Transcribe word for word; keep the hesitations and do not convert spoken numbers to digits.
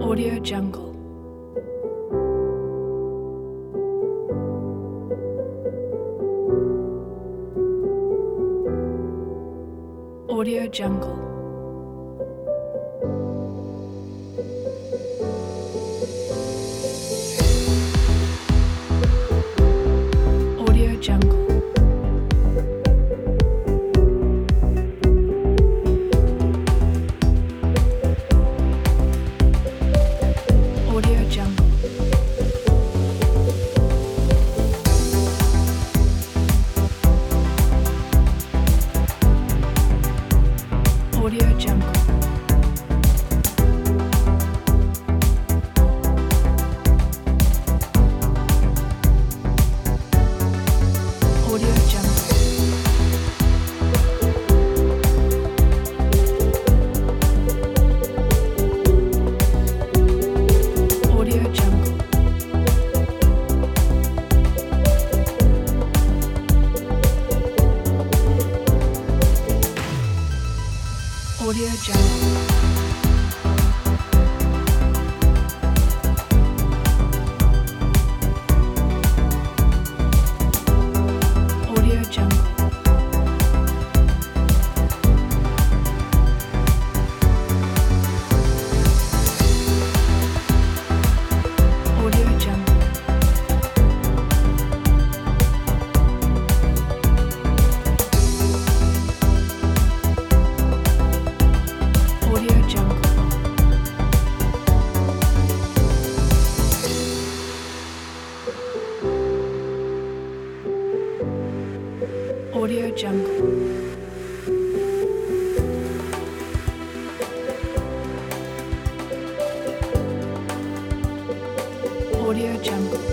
Audio Jungle. Audio Jungle. Audio Jungle. Audio Jungle. Audio Jungle. Audio Jungle. Audio Jungle. Audio Jungle. Audio Jungle. Audio Jungle. Audio Jungle. Audio Jungle. Audio Jungle.